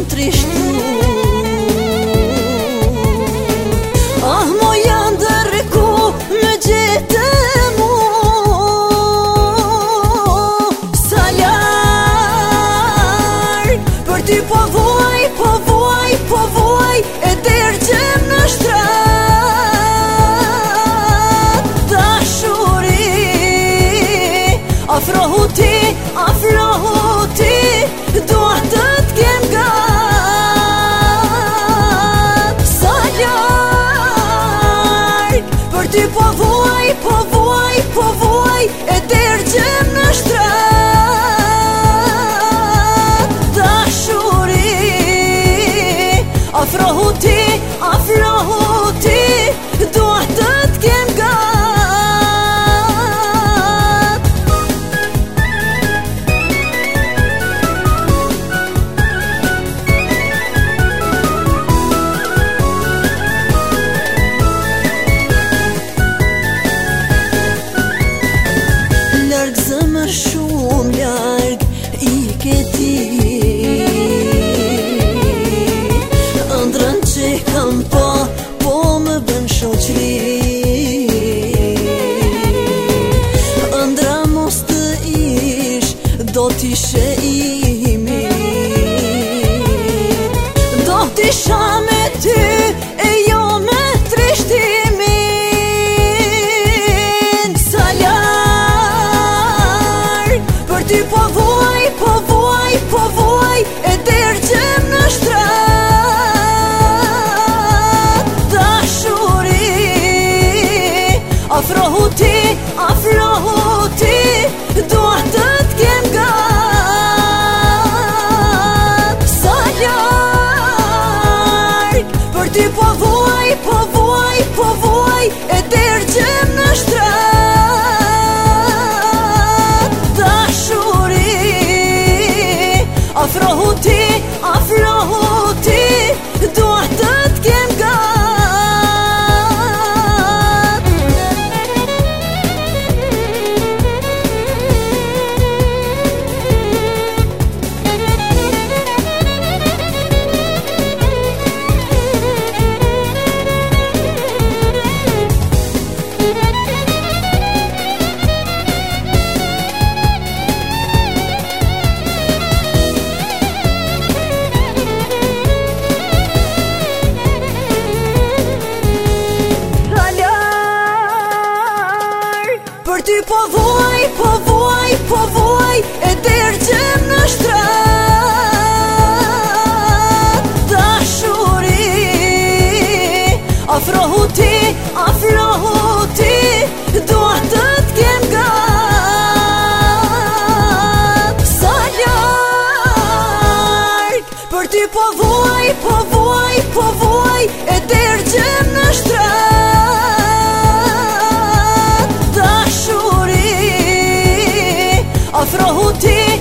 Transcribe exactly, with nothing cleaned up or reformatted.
trishtu. Ah, mo janë dërku me gjithë mu, sa larg për ty po vuaj, po vuaj, po vuaj, e dërgjem në shtrat. Dashuri, afrohu ti, afrohu ti, dua të t'kem gat. Sa larg për ty po vuaj, po vuaj, po vuaj, e dërgjem në shtrat. Dashuri, afrohu ti, afrohu ti, dua të t'kem gat. Larg zemër shumë larg i ke ti, ëndrën që kam pa po më bën shoqri. Ëndra mos të ish do t'ishe imi, do t'isha me ty e jo me trishtimin. Sa larg për ty po vuaj, po vuaj, po vuaj, e dërgjem në shtrat. Dashuri, afrohu ti, afrohu ti, dua të t'kem gat. Sa larg për ty po vuaj, po vuaj, po vuaj, e dërgjem në shtrat. Dashuri, afrohu ti, afrohu ti, dua të t'kem gat. Për ty po vuaj, po vuaj, po vuaj, e dërgjem në shtrat. Dashuri, afrohu ti, afrohu ti, dua të t'kem gat. Sa larg për ty po vuaj, po vuaj, po vuaj, e dërgjem në shtrat. Dashuri, afrohu ti,